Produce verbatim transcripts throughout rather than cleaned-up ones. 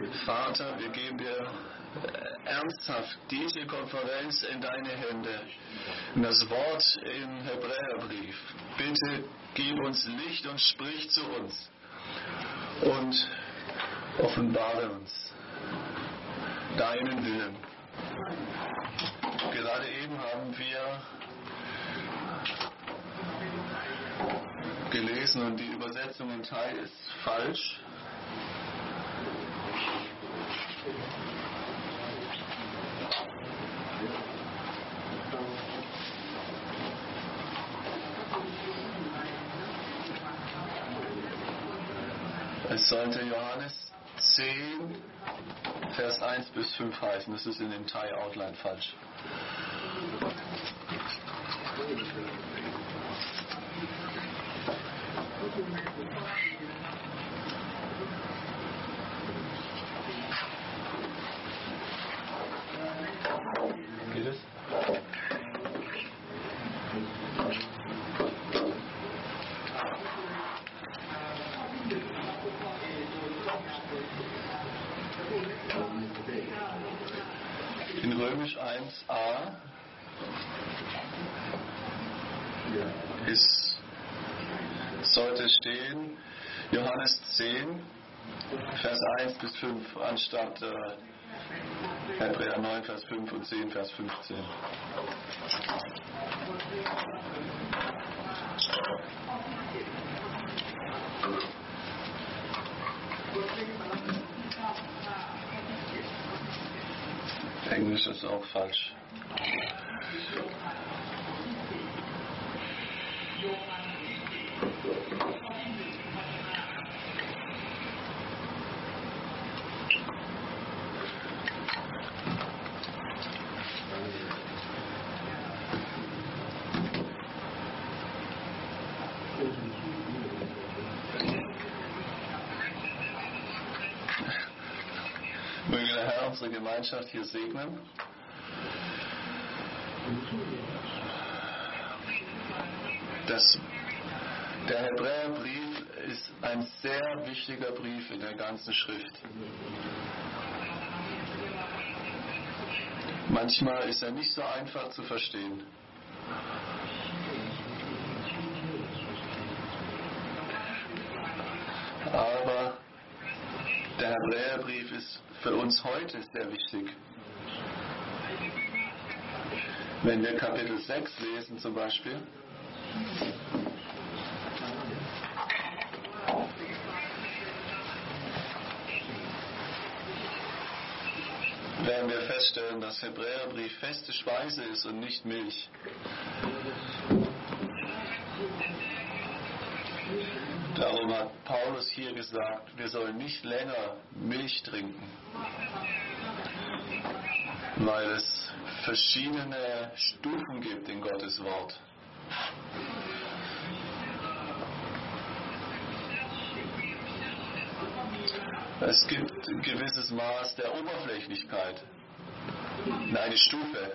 Vater, wir geben dir ernsthaft diese Konferenz in deine Hände. Das Wort im Hebräerbrief. Bitte gib uns Licht und sprich zu uns. Und offenbare uns deinen Willen. Gerade eben haben wir gelesen und die Übersetzung im Teil ist falsch. Es sollte Johannes zehn, Vers eins bis fünf heißen. Das ist in dem Thai Outline falsch. Geht es? In Römisch eins a ist, sollte stehen Johannes zehn, Vers eins bis fünf, anstatt äh, Hebräer neun, Vers fünf und zehn, Vers fünfzehn. Englisch ist auch falsch. Möge der Herr unsere Gemeinschaft hier segnen. Das, der Hebräerbrief ist ein sehr wichtiger Brief in der ganzen Schrift. Manchmal ist er nicht so einfach zu verstehen. Aber der Hebräerbrief ist für uns heute sehr wichtig. Wenn wir Kapitel sechs lesen zum Beispiel, werden wir feststellen, dass Hebräerbrief feste Speise ist und nicht Milch. Darum hat Paulus hier gesagt, wir sollen nicht länger Milch trinken, weil es verschiedene Stufen gibt in Gottes Wort. Es gibt ein gewisses Maß der Oberflächlichkeit, eine Stufe.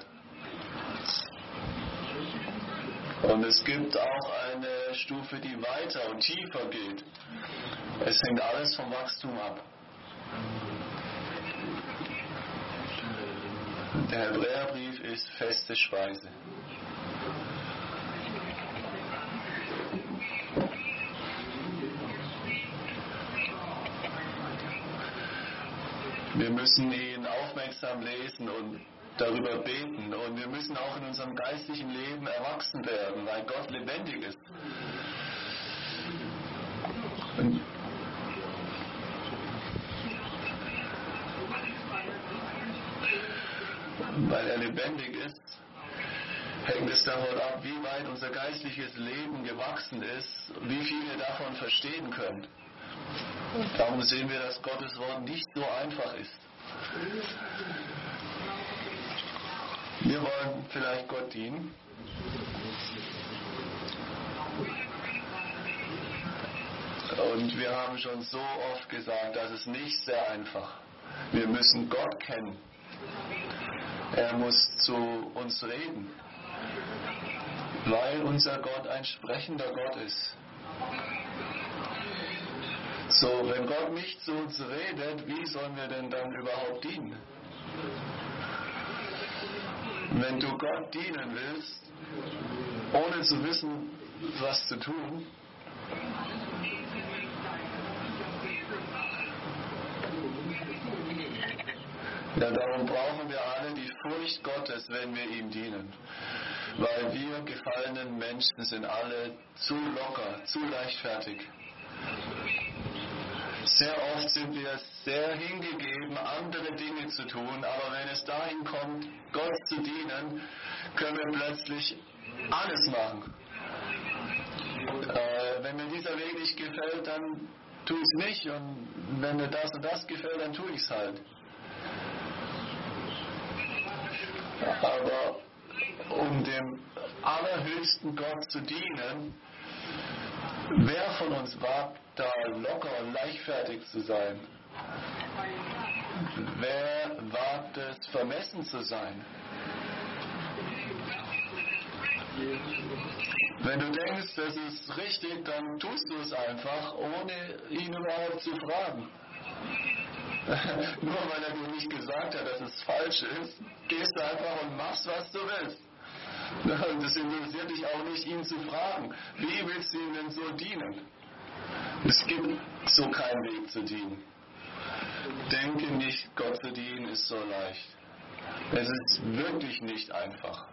Und es gibt auch eine Stufe, die weiter und tiefer geht. Es hängt alles vom Wachstum ab. Der Hebräerbrief ist feste Speise. Wir müssen ihn aufmerksam lesen und darüber beten. Und wir müssen auch in unserem geistlichen Leben erwachsen werden, weil Gott lebendig ist. Und weil er lebendig ist, hängt es davon ab, wie weit unser geistliches Leben gewachsen ist, wie viel wir davon verstehen können. Darum sehen wir, dass Gottes Wort nicht so einfach ist. Wir wollen vielleicht Gott dienen. Und wir haben schon so oft gesagt, das ist nicht sehr einfach. Wir müssen Gott kennen. Er muss zu uns reden, weil unser Gott ein sprechender Gott ist. So, wenn Gott nicht zu uns redet, wie sollen wir denn dann überhaupt dienen? Wenn du Gott dienen willst, ohne zu wissen, was zu tun, ja, darum brauchen wir alle die Furcht Gottes, wenn wir ihm dienen. Weil wir gefallenen Menschen sind alle zu locker, zu leichtfertig. Sehr oft sind wir sehr hingegeben, andere Dinge zu tun, aber wenn es dahin kommt, Gott zu dienen, können wir plötzlich alles machen. Äh, wenn mir dieser Weg nicht gefällt, dann tue ich es nicht, und wenn mir das und das gefällt, dann tue ich es halt. Aber um dem allerhöchsten Gott zu dienen, wer von uns wagt, da locker und leichtfertig zu sein? Wer wagt es, vermessen zu sein? Wenn du denkst, das ist richtig, dann tust du es einfach, ohne ihn überhaupt zu fragen. Nur weil er dir nicht gesagt hat, dass es falsch ist, gehst du einfach und machst, was du willst. Und es interessiert dich auch nicht, ihn zu fragen. Wie willst du ihm denn so dienen? Es gibt so keinen Weg zu dienen. Denke nicht, Gott zu dienen ist so leicht. Es ist wirklich nicht einfach.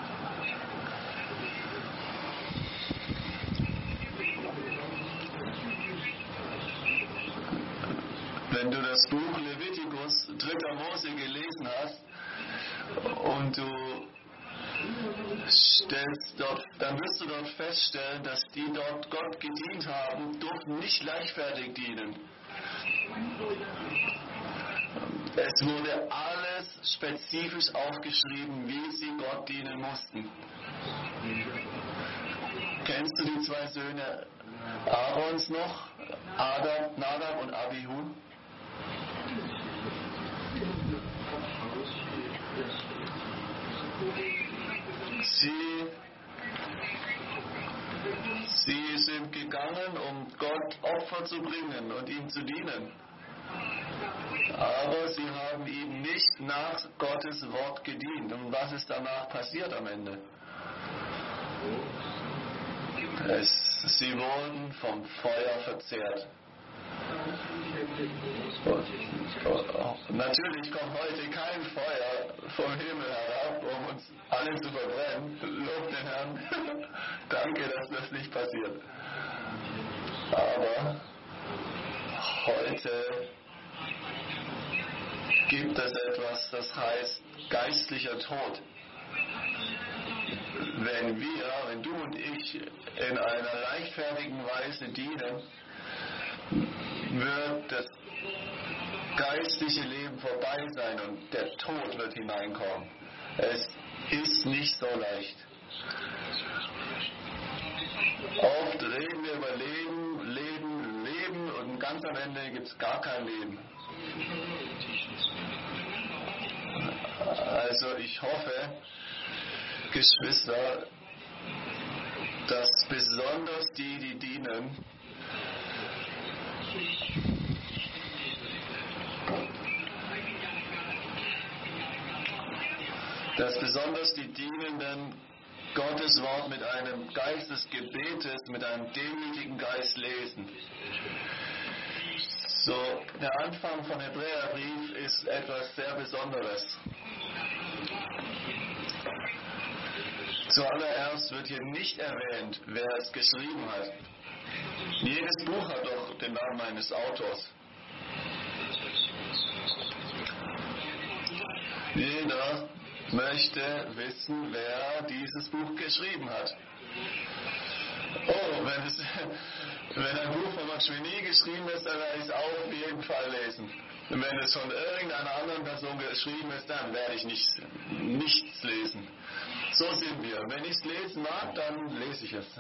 Wenn du das Buch Levitikus, dritter Mose gelesen hast und du stellst dort, dann wirst du dort feststellen, dass die dort Gott gedient haben, durften nicht leichtfertig dienen. Es wurde alles spezifisch aufgeschrieben, wie sie Gott dienen mussten. Kennst du die zwei Söhne Aarons noch? Adab, Nadab und Abihu? Sie, sie sind gegangen, um Gott Opfer zu bringen und ihm zu dienen. Aber sie haben ihm nicht nach Gottes Wort gedient. Und was ist danach passiert am Ende? Es, sie wurden vom Feuer verzehrt. Und natürlich kommt heute kein Feuer vom Himmel herab, um uns alle zu verbrennen. Lob den Herrn. Danke, dass das nicht passiert. Aber heute gibt es etwas, das heißt geistlicher Tod. Wenn wir, wenn du und ich in einer leichtfertigen Weise dienen, wird das geistliche Leben vorbei sein und der Tod wird hineinkommen. Es ist nicht so leicht. Oft reden wir über Leben, Leben, Leben und ganz am Ende gibt es gar kein Leben. Also ich hoffe, Geschwister, dass besonders die, die dienen, dass besonders die Dienenden Gottes Wort mit einem Geist des Gebetes, mit einem demütigen Geist lesen. So, der Anfang von Hebräerbrief ist etwas sehr Besonderes. Zuallererst wird hier nicht erwähnt, wer es geschrieben hat. Jedes Buch hat doch den Namen eines Autors. Jeder möchte wissen, wer dieses Buch geschrieben hat. Oh, wenn, es, wenn ein Buch von einem Genie geschrieben ist, dann werde ich es auch auf jeden Fall lesen. Und wenn es von irgendeiner anderen Person geschrieben ist, dann werde ich nicht, nichts lesen. So sind wir. Wenn ich es lesen mag, dann lese ich es.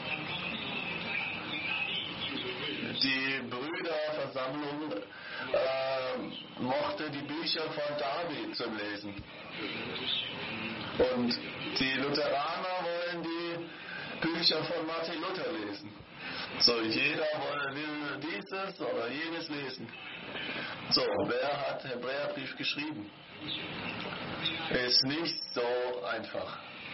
Die Brüderversammlung äh, mochte die Bücher von David zum Lesen. Und die Lutheraner wollen die Bücher von Martin Luther lesen. So, jeder will dieses oder jenes lesen. So, wer hat den Hebräerbrief geschrieben? Ist nicht so einfach.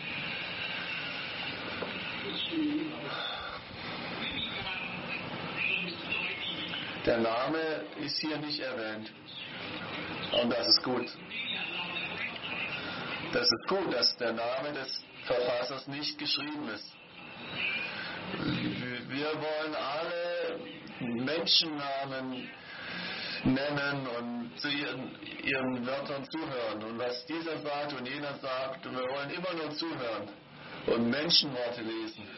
Der Name ist hier nicht erwähnt. Und das ist gut. Das ist gut, dass der Name des Verfassers nicht geschrieben ist. Wir wollen alle Menschennamen nennen und zu ihren, ihren Wörtern zuhören. Und was dieser sagt und jener sagt, wir wollen immer nur zuhören und Menschenworte lesen.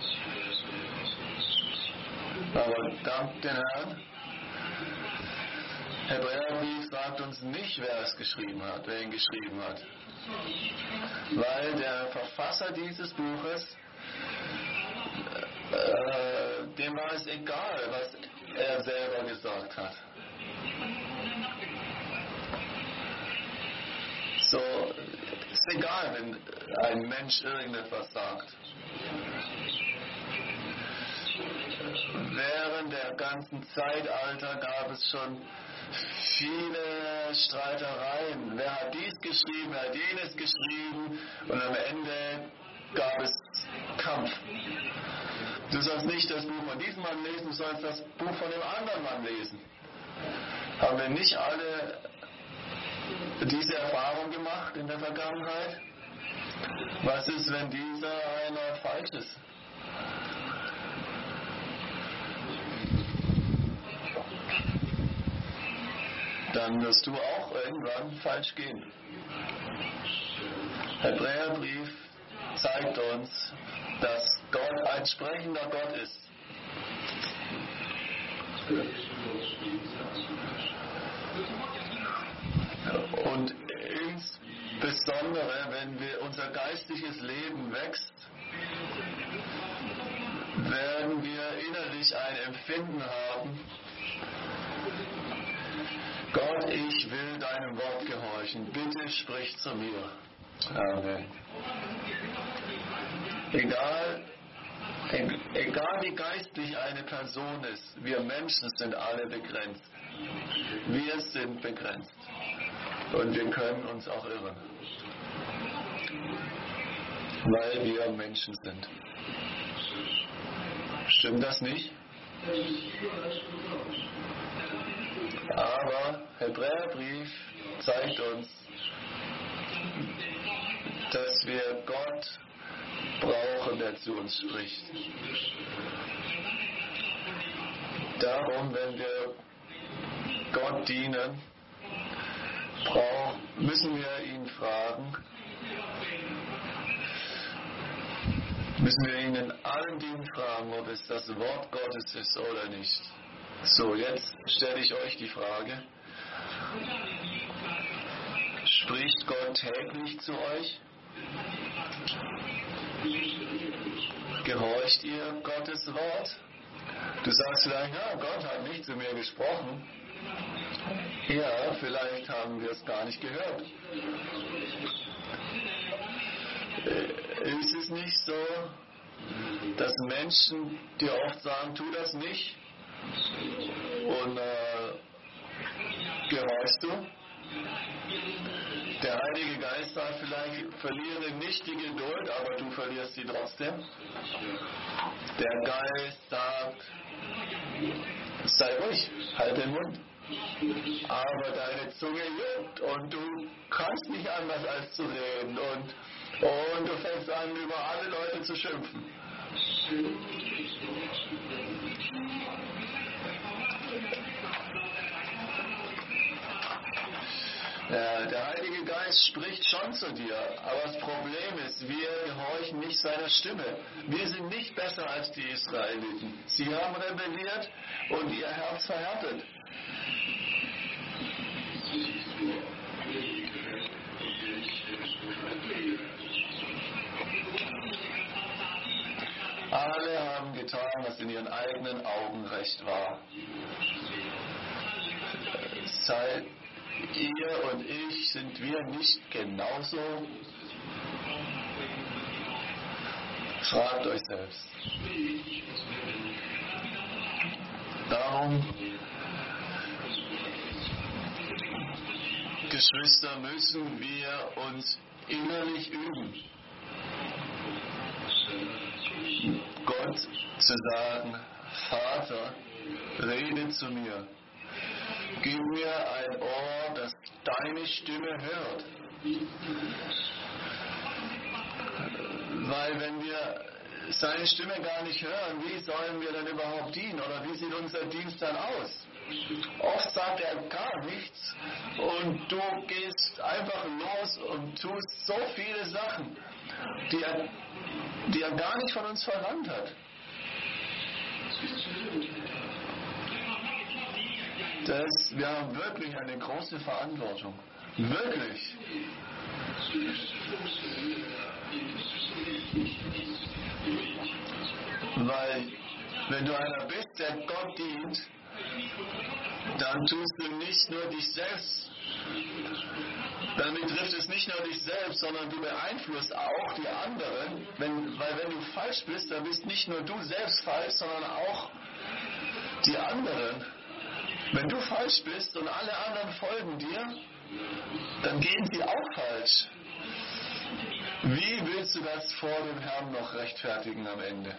Aber dank den Herrn, Hebräerbrief sagt uns nicht, wer es geschrieben hat, wer ihn geschrieben hat. Weil der Verfasser dieses Buches, äh, dem war es egal, was er selber gesagt hat. So, ist egal, wenn ein Mensch irgendetwas sagt. Während der ganzen Zeitalter gab es schon viele Streitereien. Wer hat dies geschrieben, wer hat jenes geschrieben, und am Ende gab es Kampf. Du sollst nicht das Buch von diesem Mann lesen, du sollst das Buch von dem anderen Mann lesen. Haben wir nicht alle diese Erfahrung gemacht in der Vergangenheit? Was ist, wenn dieser einer falsch ist? Dann wirst du auch irgendwann falsch gehen. Hebräerbrief zeigt uns, dass Gott ein sprechender Gott ist. Und insbesondere, wenn wir unser geistliches Leben wächst, werden wir innerlich ein Empfinden haben: Gott, ich will deinem Wort gehorchen. Bitte sprich zu mir. Amen. Egal, egal wie geistlich eine Person ist, wir Menschen sind alle begrenzt. Wir sind begrenzt. Und wir können uns auch irren. Weil wir Menschen sind. Stimmt das nicht? Aber Hebräerbrief zeigt uns, dass wir Gott brauchen, der zu uns spricht. Darum, wenn wir Gott dienen, brauch, müssen wir ihn fragen, müssen wir ihn in allen Dingen fragen, ob es das Wort Gottes ist oder nicht. So, jetzt stelle ich euch die Frage: Spricht Gott täglich zu euch? Gehorcht ihr Gottes Wort? Du sagst vielleicht, ja, Gott hat nicht zu mir gesprochen. Ja, vielleicht haben wir es gar nicht gehört. Ist es nicht so, dass Menschen dir oft sagen, tu das nicht? Und äh, gehorchst du? Der Heilige Geist sagt vielleicht, verliere nicht die Geduld, aber du verlierst sie trotzdem. Der Geist sagt, sei ruhig, halt den Mund. Aber deine Zunge juckt und du kannst nicht anders als zu reden. Und, und du fängst an, über alle Leute zu schimpfen. Ja, der Heilige Geist spricht schon zu dir, aber das Problem ist, wir gehorchen nicht seiner Stimme. Wir sind nicht besser als die Israeliten. Sie haben rebelliert und ihr Herz verhärtet. Alle haben getan, was in ihren eigenen Augen recht war. Seid ihr und ich, sind wir nicht genauso? Fragt euch selbst. Darum, Geschwister, müssen wir uns innerlich üben, Gott zu sagen: Vater, rede zu mir. Gib mir ein Ohr, das deine Stimme hört. Weil wenn wir seine Stimme gar nicht hören, wie sollen wir dann überhaupt dienen? Oder wie sieht unser Dienst dann aus? Oft sagt er gar nichts und du gehst einfach los und tust so viele Sachen, die er, die er gar nicht von uns verlangt hat. Das, wir haben wirklich eine große Verantwortung. Wirklich. Weil, wenn du einer bist, der Gott dient, dann tust du nicht nur dich selbst, dann betrifft es nicht nur dich selbst, sondern du beeinflusst auch die anderen. Wenn, weil wenn du falsch bist, dann bist nicht nur du selbst falsch, sondern auch die anderen. Wenn du falsch bist und alle anderen folgen dir, dann gehen sie auch falsch. Wie willst du das vor dem Herrn noch rechtfertigen am Ende?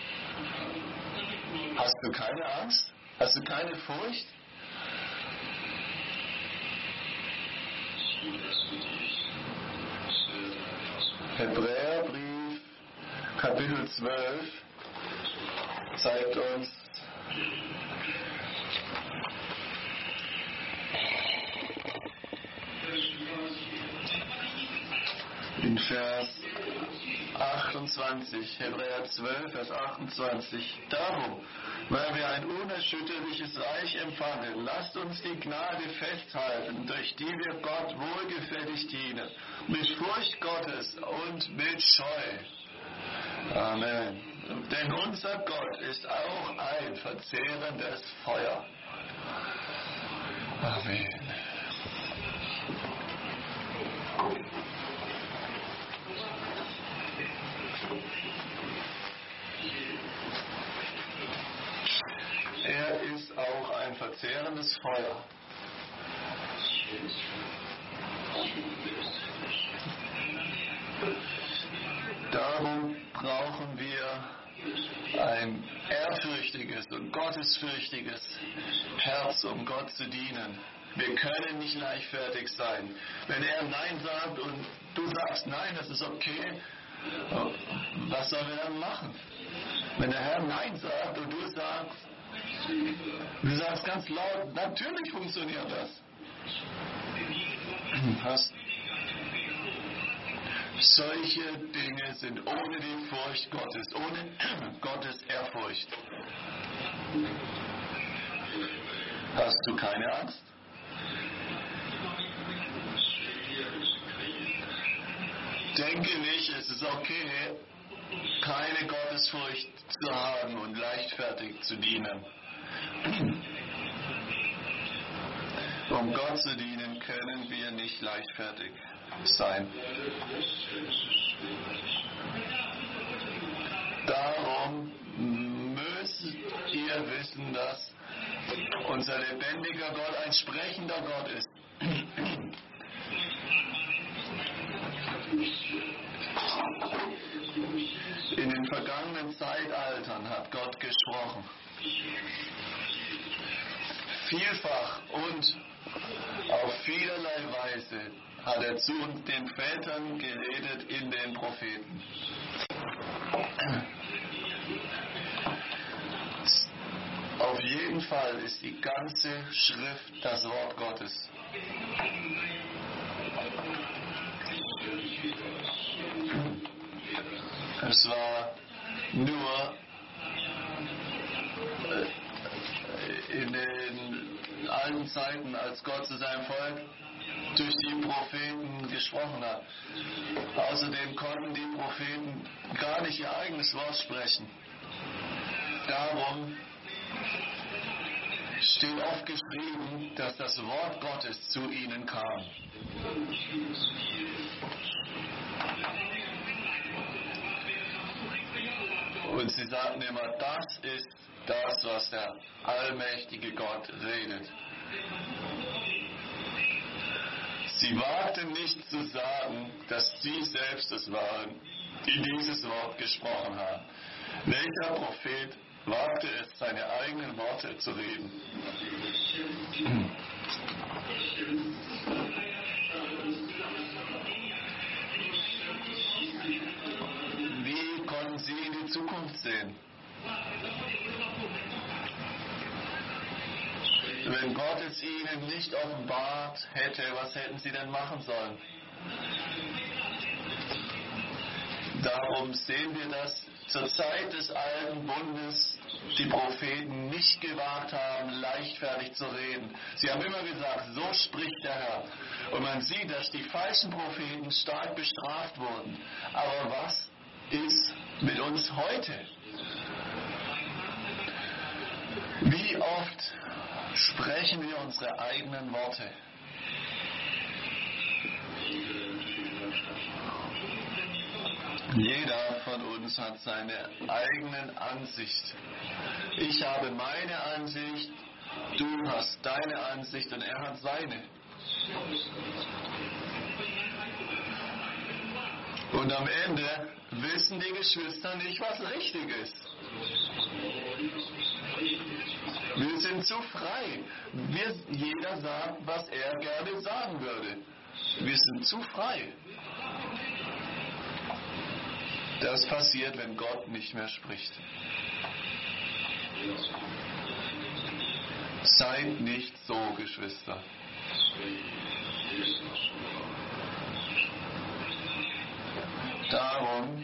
Hast du keine Angst? Hast du keine Furcht? Hebräerbrief, Kapitel zwölf, zeigt uns, in Vers achtundzwanzig, Hebräer zwölf, Vers achtundzwanzig. Darum, weil wir ein unerschütterliches Reich empfangen, lasst uns die Gnade festhalten, durch die wir Gott wohlgefällig dienen, mit Furcht Gottes und mit Scheu. Amen. Denn unser Gott ist auch ein verzehrendes Feuer. Amen. Er ist auch ein verzehrendes Feuer. Darum brauchen wir ein ehrfürchtiges und gottesfürchtiges Herz, um Gott zu dienen. Wir können nicht leichtfertig sein. Wenn er Nein sagt und du sagst Nein, das ist okay, was sollen wir dann machen? Wenn der Herr Nein sagt und du sagst, du sagst ganz laut, natürlich funktioniert das. Hast solche Dinge sind ohne die Furcht Gottes, ohne Gottes Ehrfurcht. Hast du keine Angst? Denke nicht, es ist okay, keine Gottesfurcht zu haben und leichtfertig zu dienen. Um Gott zu dienen, können wir nicht leichtfertig sein. Darum müsst ihr wissen, dass unser lebendiger Gott ein sprechender Gott ist. In den vergangenen Zeitaltern hat Gott gesprochen. Vielfach und auf vielerlei Weise hat er zu uns, den Vätern, geredet in den Propheten. Auf jeden Fall ist die ganze Schrift das Wort Gottes. Es war nur in den alten Zeiten, als Gott zu seinem Volk durch die Propheten gesprochen hat. Außerdem konnten die Propheten gar nicht ihr eigenes Wort sprechen. Darum steht oft geschrieben, dass das Wort Gottes zu ihnen kam. Und sie sagten immer, das ist das, was der allmächtige Gott redet. Sie wagten nicht zu sagen, dass sie selbst es waren, die dieses Wort gesprochen haben. Welcher Prophet wagte es, seine eigenen Worte zu reden? Wie konnten sie in die Zukunft sehen? Wenn Gott es ihnen nicht offenbart hätte, was hätten sie denn machen sollen? Darum sehen wir, dass zur Zeit des Alten Bundes die Propheten nicht gewagt haben, leichtfertig zu reden. Sie haben immer gesagt, so spricht der Herr. Und man sieht, dass die falschen Propheten stark bestraft wurden. Aber was ist mit uns heute? Wie oft sprechen wir unsere eigenen Worte? Jeder von uns hat seine eigenen Ansicht. Ich habe meine Ansicht, du hast deine Ansicht und er hat seine. Und am Ende wissen die Geschwister nicht, was richtig ist. Wir sind zu frei. Wir, jeder sagt, was er gerne sagen würde. Wir sind zu frei. Das passiert, wenn Gott nicht mehr spricht. Seid nicht so, Geschwister. Darum,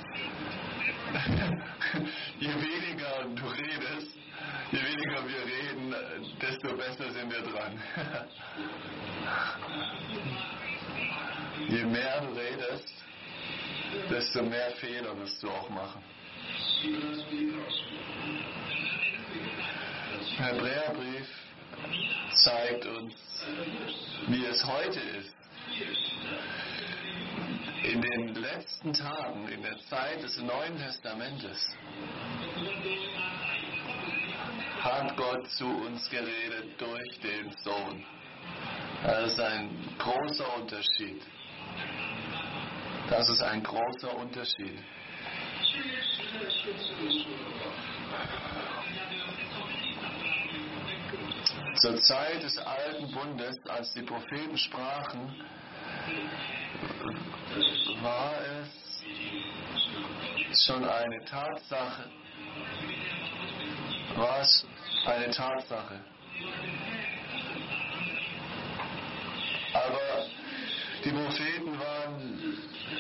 je weniger du redest, je weniger wir reden, desto besser sind wir dran. Je mehr du redest, desto mehr Fehler wirst du auch machen. Der Hebräerbrief zeigt uns, wie es heute ist. In den letzten Tagen, in der Zeit des Neuen Testamentes, hat Gott zu uns geredet durch den Sohn. Das ist ein großer Unterschied. Das ist ein großer Unterschied. Zur Zeit des Alten Bundes, als die Propheten sprachen, war es schon eine Tatsache. War es eine Tatsache. Aber die Propheten waren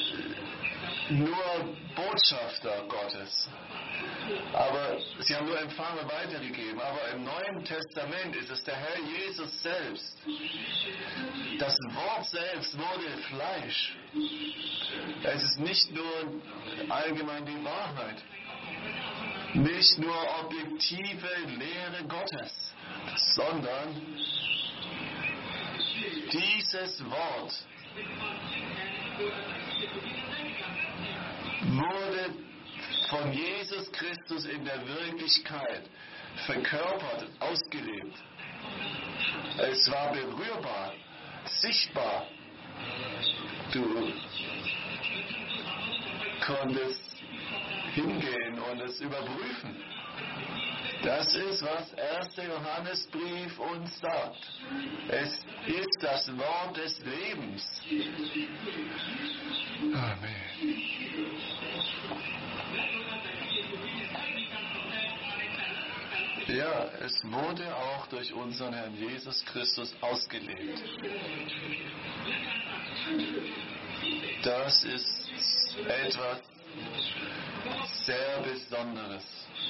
nur Botschafter Gottes. Aber sie haben nur empfangen und weitergegeben. Aber im Neuen Testament ist es der Herr Jesus selbst. Das Wort selbst wurde Fleisch. Es ist nicht nur allgemein die Wahrheit. Nicht nur objektive Lehre Gottes, sondern dieses Wort wurde von Jesus Christus in der Wirklichkeit verkörpert, ausgelebt. Es war berührbar, sichtbar. Du konntest hingehen und es überprüfen. Das ist, was erster Johannesbrief uns sagt. Es ist das Wort des Lebens. Amen. Ja, es wurde auch durch unseren Herrn Jesus Christus ausgelebt. Das ist etwas sehr Besonderes.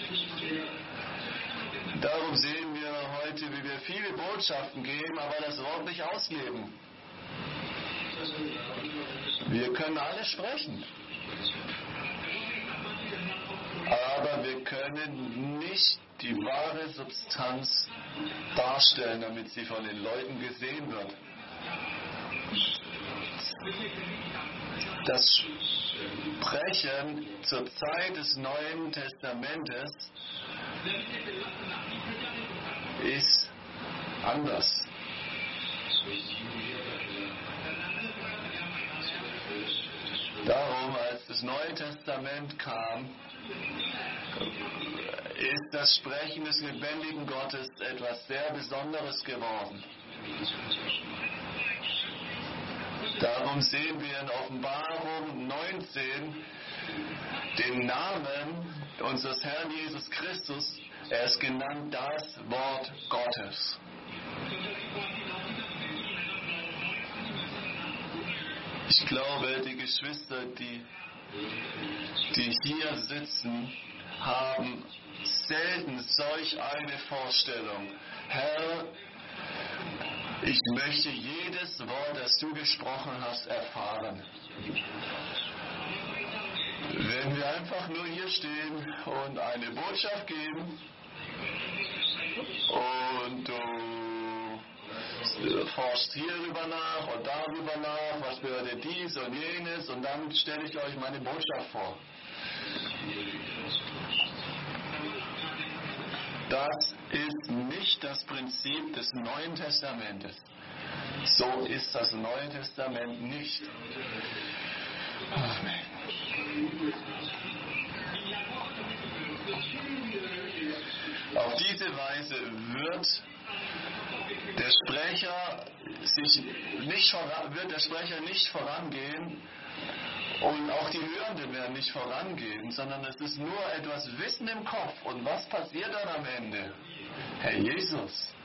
Darum sehen wir heute, wie wir viele Botschaften geben, aber das Wort nicht ausleben. Wir können alle sprechen. Aber wir können nicht die wahre Substanz darstellen, damit sie von den Leuten gesehen wird. Das Sprechen zur Zeit des Neuen Testamentes ist anders. Darum, als das Neue Testament kam, ist das Sprechen des lebendigen Gottes etwas sehr Besonderes geworden. Darum sehen wir in Offenbarung neunzehn den Namen unseres Herrn Jesus Christus. Er ist genannt das Wort Gottes. Ich glaube, die Geschwister, die, die hier sitzen, haben selten solch eine Vorstellung. Herr, ich möchte jedes Wort, das du gesprochen hast, erfahren. Wenn wir einfach nur hier stehen und eine Botschaft geben und du forschst hierüber nach und darüber nach, was bedeutet dies und jenes, und dann stelle ich euch meine Botschaft vor. Das ist nicht das Prinzip des Neuen Testamentes. So ist das Neue Testament nicht. Amen. Auf diese Weise wird der Sprecher sich nicht voran, wird der Sprecher nicht vorangehen und auch die Hörenden werden nicht vorangehen, sondern es ist nur etwas Wissen im Kopf. Und was passiert dann am Ende? Herr Jesus.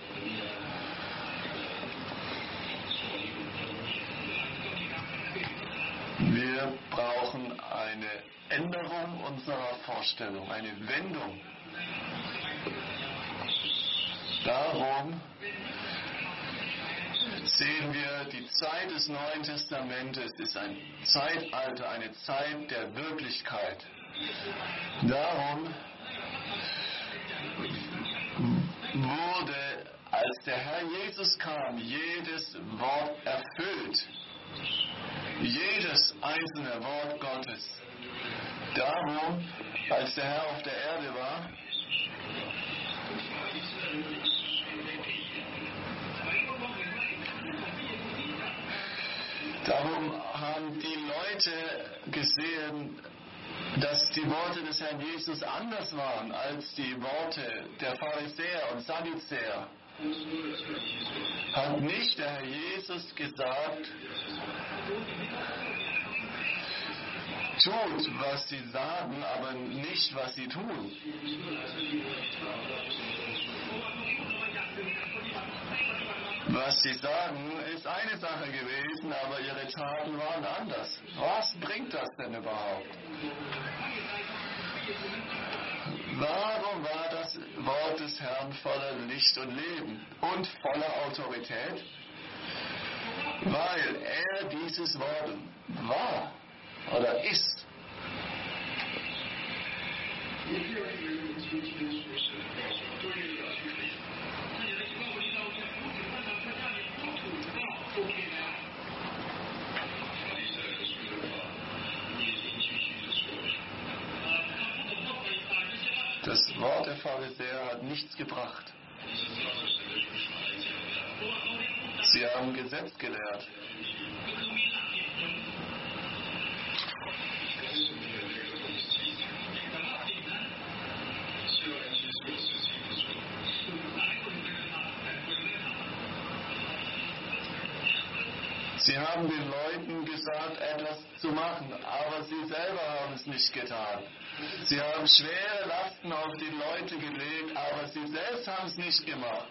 Wir brauchen eine Änderung unserer Vorstellung, eine Wendung. Darum sehen wir, die Zeit des Neuen Testamentes ist ein Zeitalter, eine Zeit der Wirklichkeit. Darum wurde, als der Herr Jesus kam, jedes Wort erfüllt. Jedes einzelne Wort Gottes. Darum, als der Herr auf der Erde war, darum haben die Leute gesehen, dass die Worte des Herrn Jesus anders waren als die Worte der Pharisäer und Sadduzäer. Hat nicht der Herr Jesus gesagt, tut, was sie sagen, aber nicht, was sie tun? Was sie sagen, ist eine Sache gewesen, aber ihre Taten waren anders. Was bringt das denn überhaupt? Warum war das Wort des Herrn voller Licht und Leben und voller Autorität? Weil er dieses Wort war oder ist. Das Wort der Pharisäer hat nichts gebracht. Sie haben Gesetz gelehrt. Sie haben den Leuten gesagt, etwas zu machen, aber sie selber haben es nicht getan. Sie haben schwere Lasten auf die Leute gelegt, aber sie selbst haben es nicht gemacht.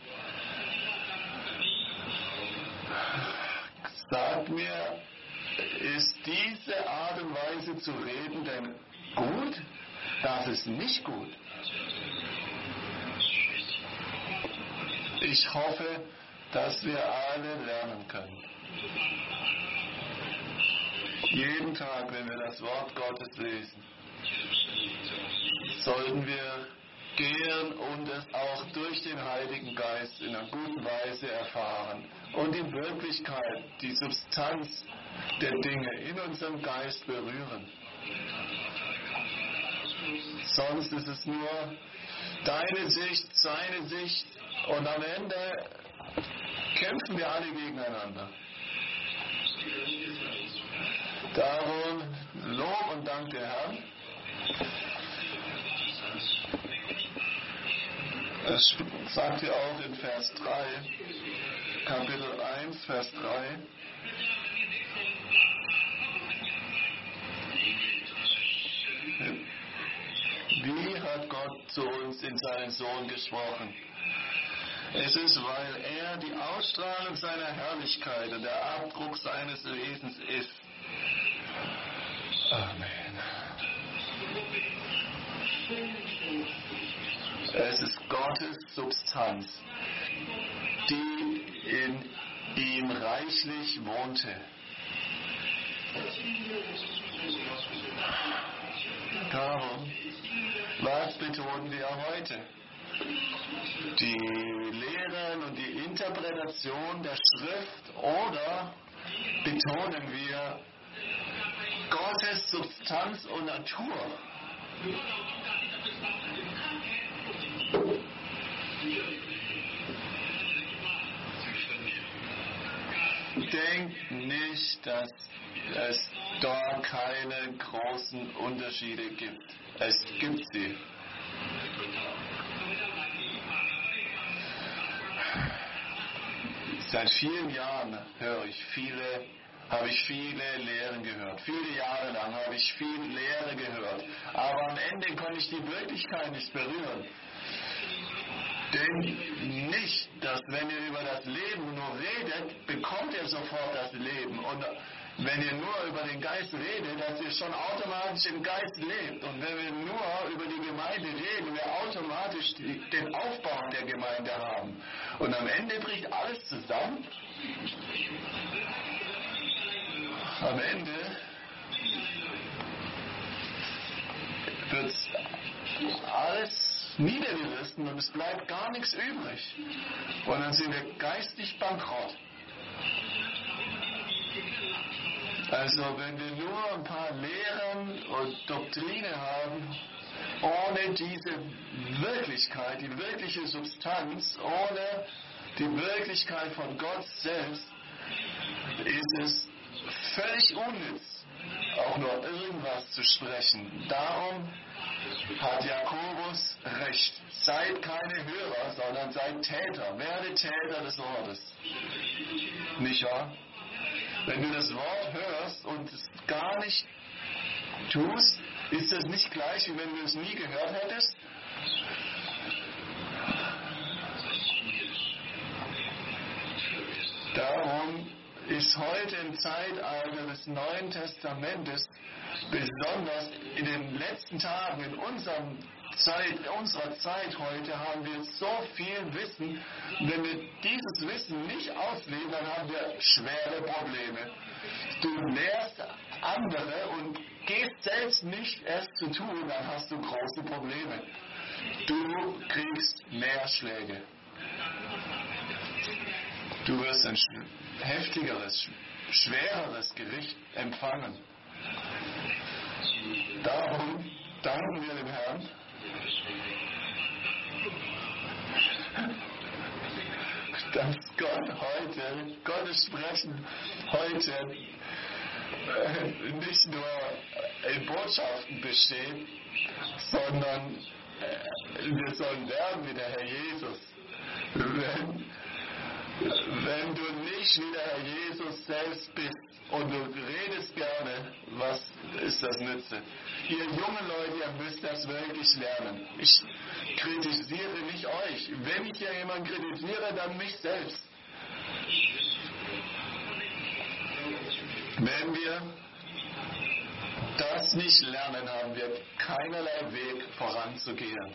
Sagt mir, ist diese Art und Weise zu reden denn gut? Das ist nicht gut. Ich hoffe, dass wir alle lernen können. Jeden Tag, wenn wir das Wort Gottes lesen, sollten wir gehen und es auch durch den Heiligen Geist in einer guten Weise erfahren und in Wirklichkeit die Substanz der Dinge in unserem Geist berühren. Sonst ist es nur deine Sicht, seine Sicht und am Ende kämpfen wir alle gegeneinander. Darum Lob und Dank der Herrn. Es sagt ja auch in Vers drei, Kapitel eins, Vers drei. Wie hat Gott zu uns in seinen Sohn gesprochen? Es ist, weil er die Ausstrahlung seiner Herrlichkeit und der Abdruck seines Wesens ist. Amen. Es ist Gottes Substanz, die in ihm reichlich wohnte. Darum, was betonen wir heute? Die Lehren und die Interpretation der Schrift oder betonen wir Gottes Substanz und Natur? Denkt nicht, dass es da keine großen Unterschiede gibt. Es gibt sie. Seit vielen Jahren höre ich viele, habe ich viele Lehren gehört. Viele Jahre lang habe ich viel Lehre gehört. Aber am Ende konnte ich die Wirklichkeit nicht berühren. Denn nicht, dass wenn ihr über das Leben nur redet, bekommt ihr sofort das Leben. Und wenn ihr nur über den Geist redet, dass ihr schon automatisch im Geist lebt. Und wenn wir nur über die Gemeinde reden, wir automatisch die, den Aufbau der Gemeinde haben. Und am Ende bricht alles zusammen. Am Ende wird alles niedergerissen und es bleibt gar nichts übrig. Und dann sind wir geistig bankrott. Also wenn wir nur ein paar Lehren und Doktrine haben, ohne diese Wirklichkeit, die wirkliche Substanz, ohne die Wirklichkeit von Gott selbst, ist es völlig unnütz, auch nur irgendwas zu sprechen. Darum hat Jakobus recht. Seid keine Hörer, sondern seid Täter. Werde Täter des Wortes. Nicht wahr? Wenn du das Wort hörst und es gar nicht tust, ist das nicht gleich, wie wenn du es nie gehört hättest? Darum ist heute im Zeitalter des Neuen Testamentes, besonders in den letzten Tagen, in unserem Zeit, unserer Zeit heute, haben wir so viel Wissen. Wenn wir dieses Wissen nicht ausleben, dann haben wir schwere Probleme. Du lehrst andere und gehst selbst nicht es zu tun, dann hast du große Probleme. Du kriegst mehr Schläge. Du wirst ein heftigeres, schwereres Gericht empfangen. Darum danken wir dem Herrn, dass Gott heute, Gottes Sprechen heute äh, nicht nur in Botschaften besteht, sondern äh, wir sollen werden wie der Herr Jesus. Wenn Wenn du nicht wie der Herr Jesus selbst bist und du redest gerne, was ist das Nütze? Ihr jungen Leute, ihr müsst das wirklich lernen. Ich kritisiere nicht euch. Wenn ich ja jemanden kritisiere, dann mich selbst. Wenn wir das nicht lernen, haben wir keinerlei Weg voranzugehen.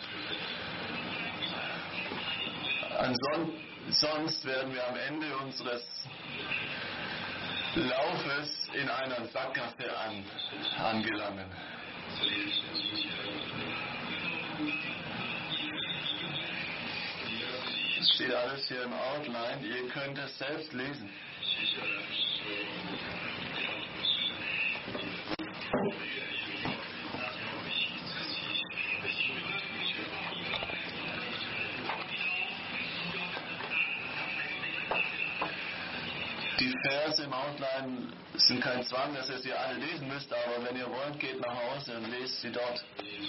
Ansonsten Sonst werden wir am Ende unseres Laufes in einer Sackgasse an, angelangen. Das steht alles hier im Outline. Ihr könnt es selbst lesen. Verse im Outline sind kein Zwang, dass ihr sie alle lesen müsst, aber wenn ihr wollt, geht nach Hause und lest sie dort.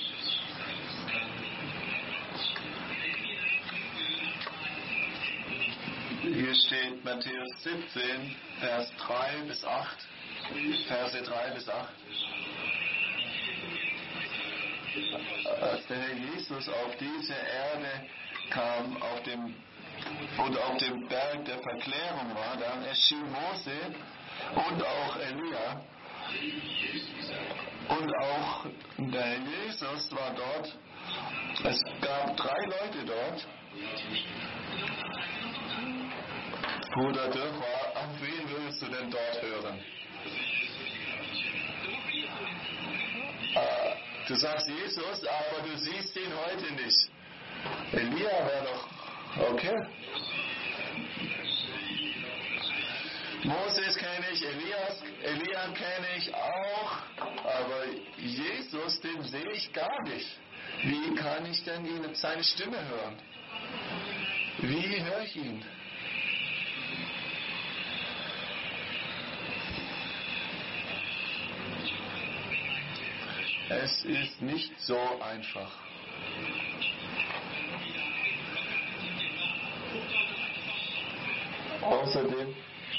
Hier steht Matthäus siebzehn, Vers drei bis acht, Verse drei bis acht. Als der Herr Jesus auf diese Erde kam, auf dem und auf dem Berg der Verklärung war, dann erschien Mose und auch Elia und auch der Herr Jesus war dort. Es gab drei Leute dort. Bruder Dürfer, auf wen würdest du denn dort hören? Äh, du sagst Jesus, aber du siehst ihn heute nicht. Elia wäre doch okay. Moses kenne ich, Elias, Elia kenne ich auch, aber Jesus, den sehe ich gar nicht. Wie kann ich denn ihn, seine Stimme hören? Wie höre ich ihn? Es ist nicht so einfach. Außerdem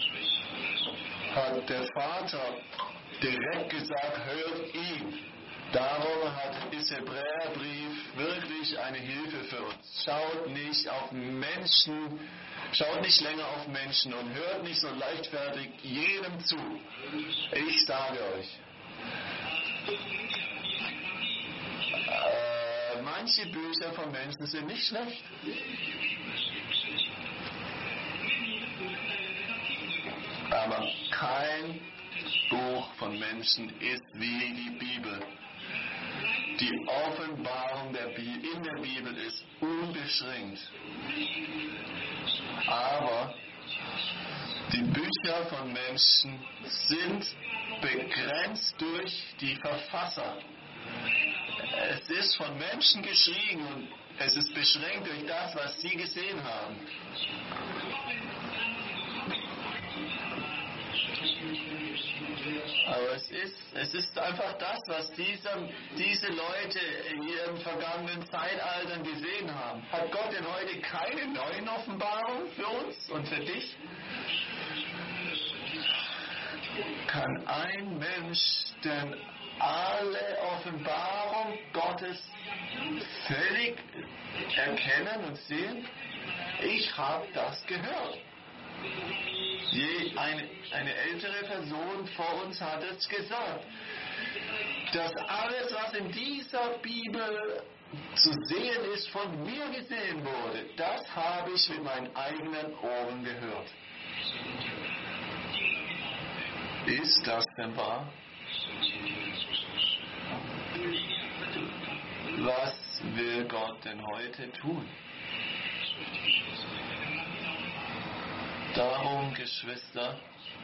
hat der Vater direkt gesagt, hört ihn. Darum hat ist Hebräerbrief wirklich eine Hilfe für uns. Schaut nicht auf Menschen, schaut nicht länger auf Menschen und hört nicht so leichtfertig jedem zu. Ich sage euch. Äh, manche Bücher von Menschen sind nicht schlecht. Aber kein Buch von Menschen ist wie die Bibel. Die Offenbarung der Bibel, in der Bibel ist unbeschränkt. Aber die Bücher von Menschen sind begrenzt durch die Verfasser. Es ist von Menschen geschrieben und es ist beschränkt durch das, was sie gesehen haben. Aber es ist, es ist einfach das, was diese, diese Leute in ihren vergangenen Zeitaltern gesehen haben. Hat Gott denn heute keine neuen Offenbarungen für uns und für dich? Kann ein Mensch denn alle Offenbarung Gottes völlig erkennen und sehen? Ich habe das gehört. Je, eine, eine ältere Person vor uns hat es gesagt, dass alles, was in dieser Bibel zu sehen ist, von mir gesehen wurde. Das habe ich mit meinen eigenen Ohren gehört. Ist das denn wahr? Was will Gott denn heute tun? Darum, Geschwister,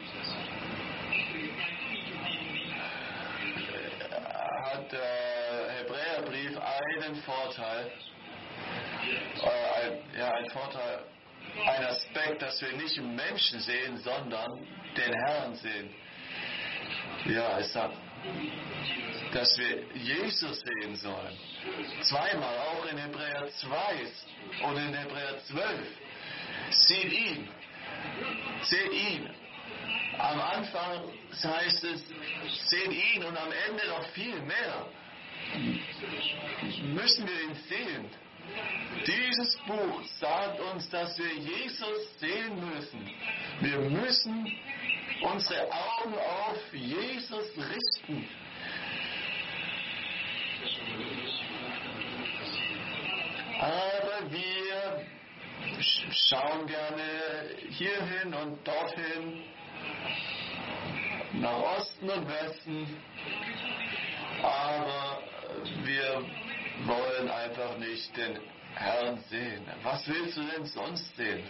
hat der Hebräerbrief einen Vorteil, äh, ein, ja, ein Vorteil, ein Aspekt, dass wir nicht Menschen sehen, sondern den Herrn sehen. Ja, es sagt, dass wir Jesus sehen sollen. Zweimal, auch in Hebräer zwei und in Hebräer zwölf. Seht ihn. Seht ihn. Am Anfang heißt es, seht ihn und am Ende noch viel mehr. Müssen wir ihn sehen. Dieses Buch sagt uns, dass wir Jesus sehen müssen. Wir müssen unsere Augen auf Jesus richten. Aber wir schauen gerne hierhin und dorthin, nach Osten und Westen, aber wir wollen einfach nicht den Herrn sehen. Was willst du denn sonst sehen?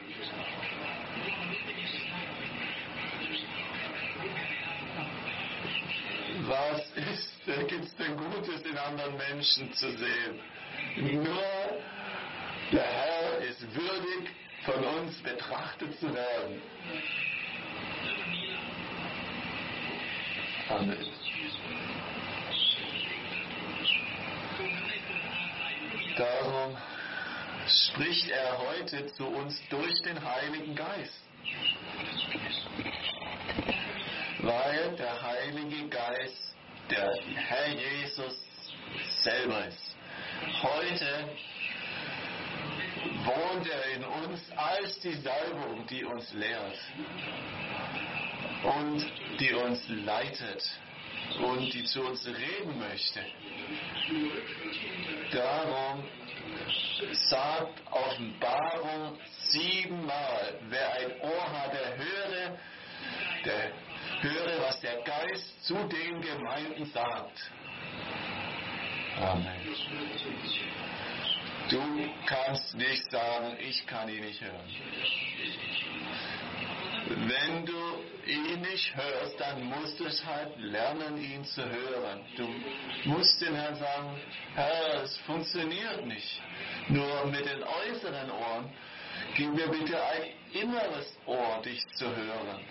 Was ist, gibt es denn Gutes in anderen Menschen zu sehen? Nur der Herr ist würdig, von uns betrachtet zu werden. Amen. Darum spricht er heute zu uns durch den Heiligen Geist. Weil der Heilige Geist der Herr Jesus selber ist. Heute wohnt er in uns als die Salbung, die uns lehrt und die uns leitet und die zu uns reden möchte. Darum sagt Offenbarung siebenmal, wer ein Ohr hat, der höre, der höre, was der Geist zu den Gemeinden sagt. Amen. Du kannst nicht sagen, ich kann ihn nicht hören. Wenn du ihn nicht hörst, dann musst du es halt lernen, ihn zu hören. Du musst dem Herrn sagen, Herr, es funktioniert nicht. Nur mit den äußeren Ohren, gib mir bitte ein inneres Ohr, dich zu hören.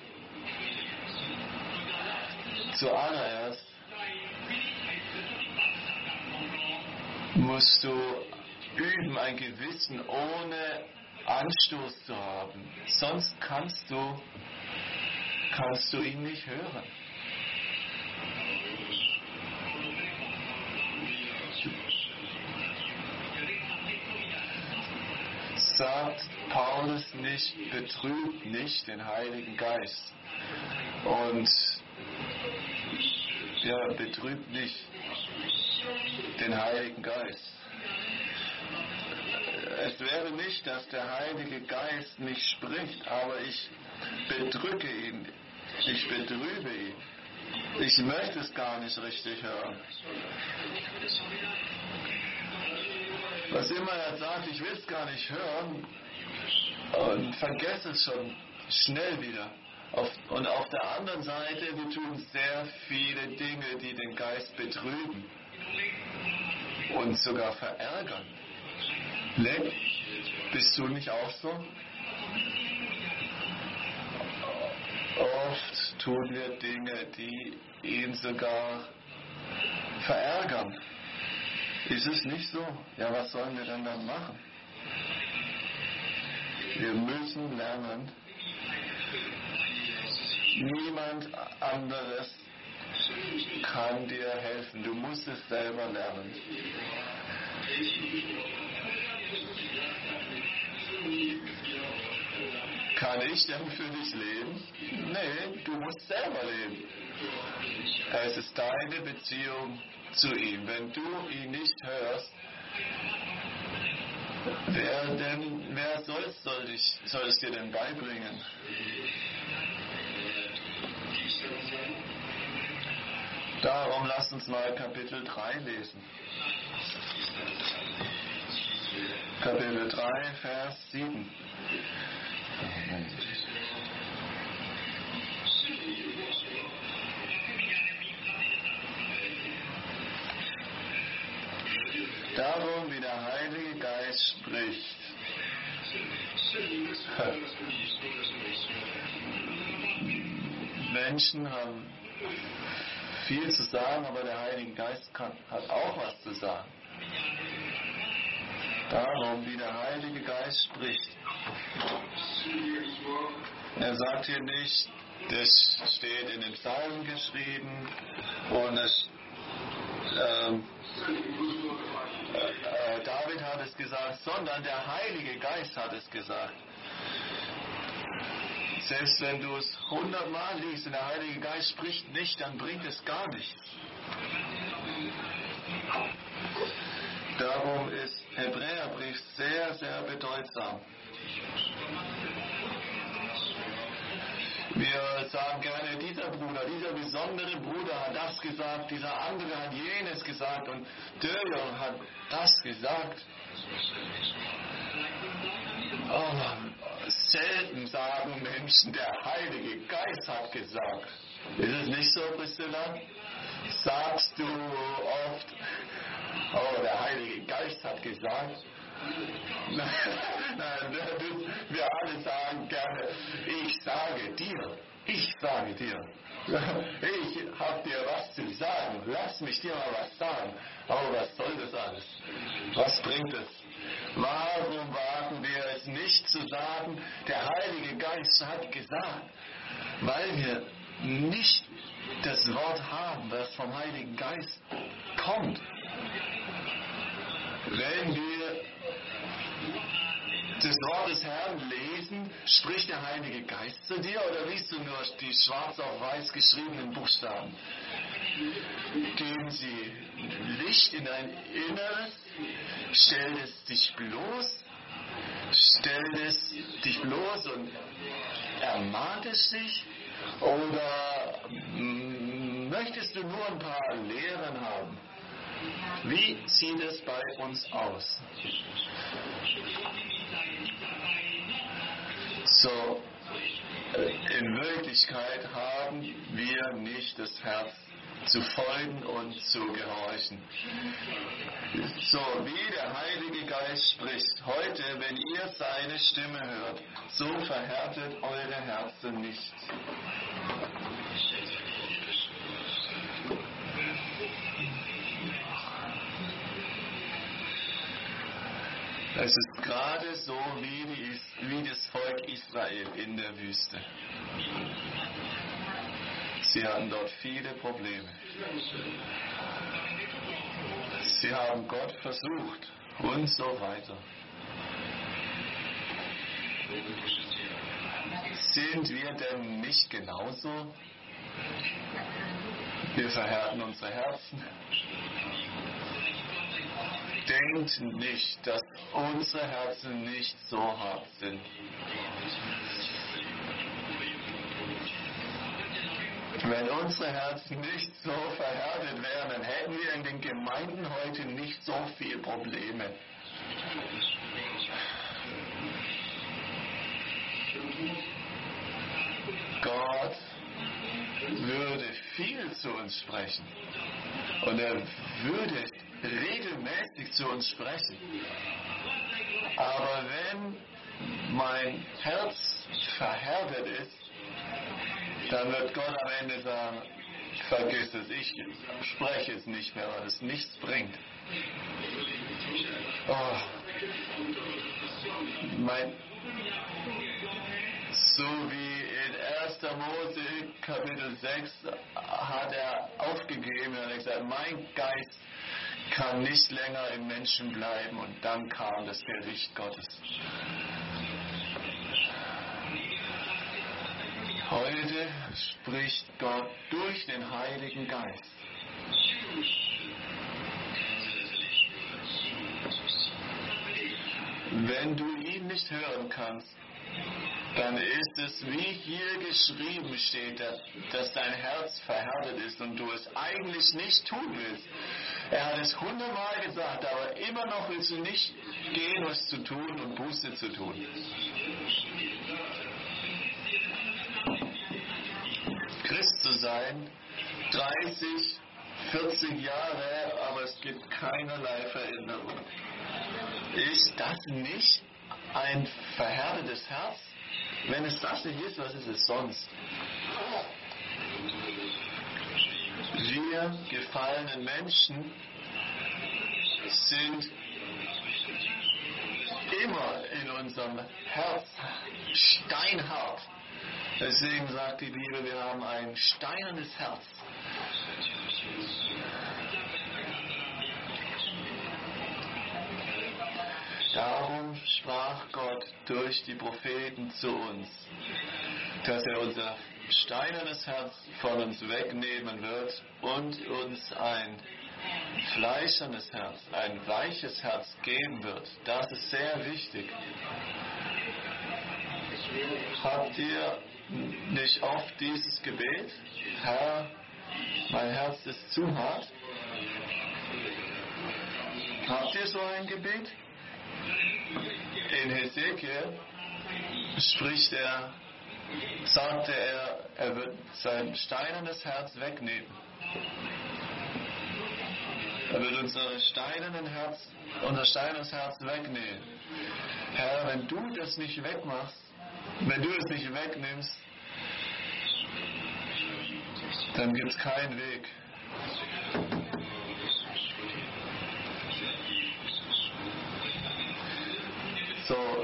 Zuallererst musst du üben, ein Gewissen ohne Anstoß zu haben. Sonst kannst du, kannst du ihn nicht hören. Sagt Paulus nicht, betrübt nicht den Heiligen Geist. Und ja, betrübt nicht den Heiligen Geist. Es wäre nicht, dass der Heilige Geist nicht spricht, aber ich bedrücke ihn, ich betrübe ihn. Ich möchte es gar nicht richtig hören. Was immer er sagt, ich will es gar nicht hören und vergesse es schon schnell wieder. Auf, und auf der anderen Seite, wir tun sehr viele Dinge, die den Geist betrüben und sogar verärgern. Leck, bist du nicht auch so? Oft tun wir Dinge, die ihn sogar verärgern. Ist es nicht so? Ja, was sollen wir denn dann machen? Wir müssen lernen, niemand anderes kann dir helfen. Du musst es selber lernen. Kann ich denn für dich leben? Nee, du musst selber leben. Es ist deine Beziehung zu ihm. Wenn du ihn nicht hörst, wer denn, wer soll's, soll, ich, soll es dir denn beibringen? Darum lasst uns mal Kapitel drei lesen. Kapitel drei, Vers sieben. Darum, wie der Heilige Geist spricht. Menschen haben viel zu sagen, aber der Heilige Geist kann, hat auch was zu sagen. Darum, wie der Heilige Geist spricht. Er sagt hier nicht, das steht in den Psalmen geschrieben und es, ähm, äh, David hat es gesagt, sondern der Heilige Geist hat es gesagt. Selbst wenn du es hundertmal liest und der Heilige Geist spricht nicht, dann bringt es gar nichts. Darum ist Hebräerbrief sehr, sehr bedeutsam. Wir sagen gerne, dieser Bruder, dieser besondere Bruder hat das gesagt, dieser andere hat jenes gesagt und der hat das gesagt. Oh, selten sagen Menschen, der Heilige Geist hat gesagt. Ist es nicht so, Priscilla? Sagst du oft, oh, der Heilige Geist hat gesagt? Nein, wir alle sagen gerne, ich sage dir, ich sage dir. Ich habe dir was zu sagen. Lass mich dir mal was sagen. Aber was soll das alles? Was bringt es? Warum wagen wir es nicht zu sagen, der Heilige Geist hat gesagt? Weil wir nicht das Wort haben, das vom Heiligen Geist kommt. Wenn wir das Wort des Herrn lesen, spricht der Heilige Geist zu dir oder liest du nur die schwarz auf weiß geschriebenen Buchstaben? Geben sie Licht in dein Inneres? Stellt es dich bloß? Stellt es dich bloß und ermahnt es dich? Oder möchtest du nur ein paar Lehren haben? Wie sieht es bei uns aus? So, in Wirklichkeit haben wir nicht das Herz zu folgen und zu gehorchen. So wie der Heilige Geist spricht, heute, wenn ihr seine Stimme hört, so verhärtet eure Herzen nicht. Es ist gerade so wie, die, wie das Volk Israel in der Wüste. Sie hatten dort viele Probleme. Sie haben Gott versucht und so weiter. Sind wir denn nicht genauso? Wir verhärten unsere Herzen. Denkt nicht, dass unsere Herzen nicht so hart sind. Wenn unsere Herzen nicht so verhärtet wären, dann hätten wir in den Gemeinden heute nicht so viele Probleme. Gott würde viel zu uns sprechen und er würde regelmäßig zu uns sprechen. Aber wenn mein Herz verhärtet ist, dann wird Gott am Ende sagen, vergiss es, ich spreche es nicht mehr, weil es nichts bringt. Oh, mein, so wie in erster Mose Kapitel sechs hat er aufgegeben und hat gesagt, mein Geist kann nicht länger im Menschen bleiben, und dann kam das Gericht Gottes. Heute spricht Gott durch den Heiligen Geist. Wenn du ihn nicht hören kannst, dann ist es, wie hier geschrieben steht, dass dein Herz verhärtet ist und du es eigentlich nicht tun willst. Er hat es hundertmal gesagt, aber immer noch willst du nicht gehen, was zu tun und Buße zu tun. Christ zu sein, dreißig, vierzig Jahre, aber es gibt keinerlei Veränderung. Ist das nicht ein verhärtetes Herz? Wenn es das nicht ist, was ist es sonst? Wir gefallenen Menschen sind immer in unserem Herz steinhart. Deswegen sagt die Bibel, wir haben ein steinernes Herz. Darum sprach Gott durch die Propheten zu uns, dass er unser steinernes Herz von uns wegnehmen wird und uns ein fleischernes Herz, ein weiches Herz geben wird. Das ist sehr wichtig. Habt ihr nicht oft dieses Gebet? Herr, mein Herz ist zu hart. Habt ihr so ein Gebet? In Hesekiel spricht er, sagte er, er wird sein steinernes Herz wegnehmen. Er wird unser steinernes Herz, unser steinernes Herz wegnehmen. Herr, wenn du das nicht wegmachst, wenn du es nicht wegnimmst, dann gibt es keinen Weg. So,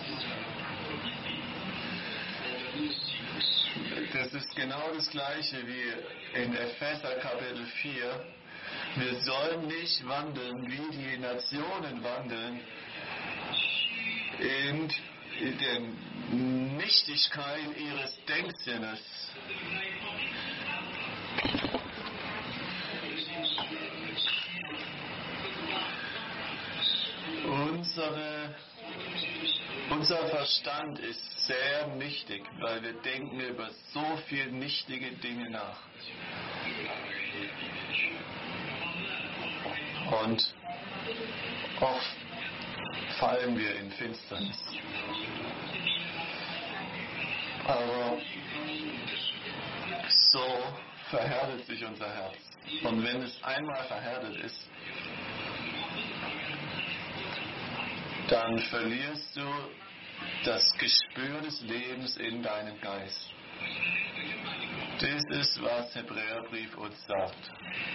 das ist genau das Gleiche wie in Epheser Kapitel vier. Wir sollen nicht wandeln, wie die Nationen wandeln, in der Nichtigkeit ihres Denksinnes. Unsere, unser Verstand ist sehr nichtig, weil wir denken über so viele nichtige Dinge nach. Und oft fallen wir in Finsternis. Aber so verhärtet sich unser Herz. Und wenn es einmal verhärtet ist, dann verlierst du das Gespür des Lebens in deinen Geist. Das ist, was Hebräerbrief uns sagt.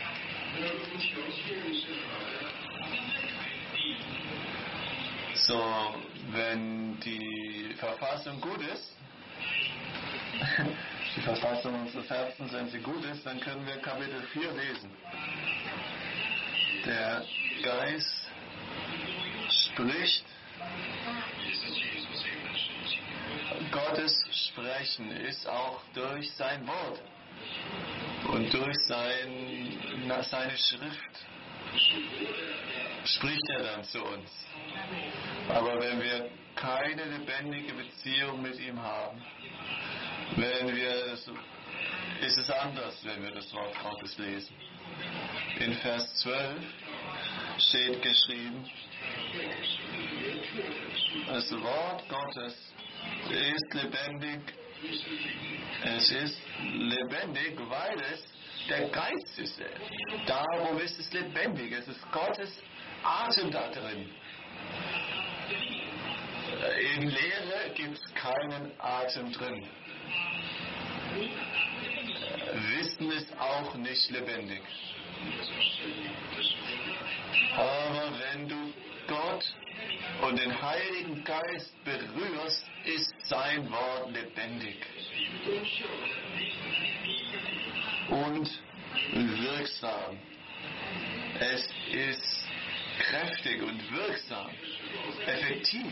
So, wenn die Verfassung gut ist, die Verfassung unseres Herzens, wenn sie gut ist, dann können wir Kapitel vier lesen. Der Geist spricht, Gottes Sprechen ist auch durch sein Wort und durch sein, seine Schrift spricht er dann zu uns. Aber wenn wir keine lebendige Beziehung mit ihm haben, wenn wir, ist es anders, wenn wir das Wort Gottes lesen. In Vers zwölf steht geschrieben, das Wort Gottes ist lebendig. Es ist lebendig, weil es der Geist ist. Darum ist es lebendig. Es ist Gottes Atem da drin. In Lehre gibt es keinen Atem drin. Wissen ist auch nicht lebendig. Aber wenn du Gott und den Heiligen Geist berührst, ist sein Wort lebendig und wirksam. Es ist kräftig und wirksam, effektiv.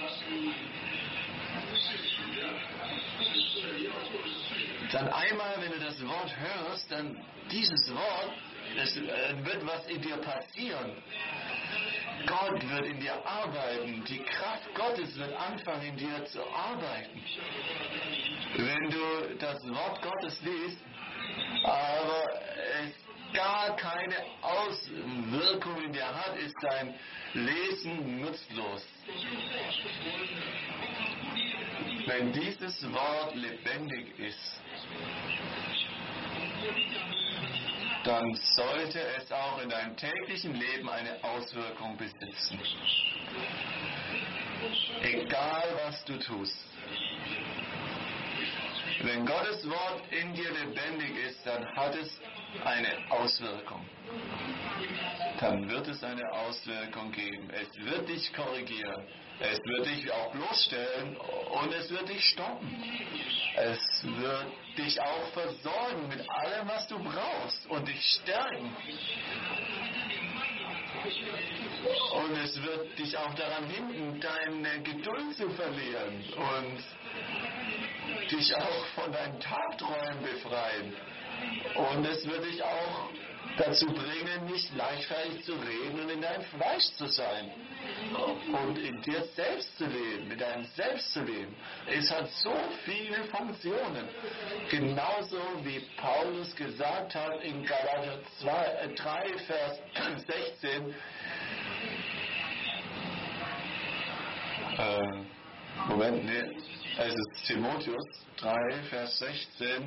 Dann einmal, wenn du das Wort hörst, dann dieses Wort, es wird was in dir passieren. Gott wird in dir arbeiten. Die Kraft Gottes wird anfangen, in dir zu arbeiten. Wenn du das Wort Gottes liest, aber es gar keine Auswirkung in dir hat, ist dein Lesen nutzlos. Wenn dieses Wort lebendig ist, dann sollte es auch in deinem täglichen Leben eine Auswirkung besitzen. Egal was du tust. Wenn Gottes Wort in dir lebendig ist, dann hat es eine Auswirkung. Dann wird es eine Auswirkung geben. Es wird dich korrigieren. Es wird dich auch bloßstellen und es wird dich stoppen. Es wird dich auch versorgen mit allem, was du brauchst und dich stärken. Und es wird dich auch daran hindern, deine Geduld zu verlieren und dich auch von deinen Tagträumen befreien. Und es wird dich auch dazu bringen, nicht leichtfertig zu reden und in deinem Fleisch zu sein. Und in dir selbst zu leben, in deinem Selbst zu leben. Es hat so viele Funktionen. Genauso wie Paulus gesagt hat in Galater drei, Vers sechzehn. Äh, Moment, nee. Es ist Timotheus drei, Vers sechzehn.